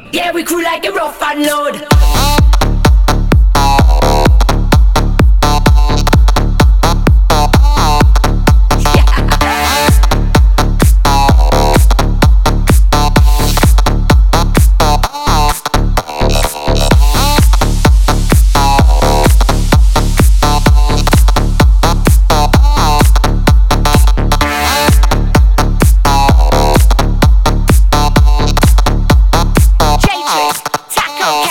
Yeah, we crew like a rough and load.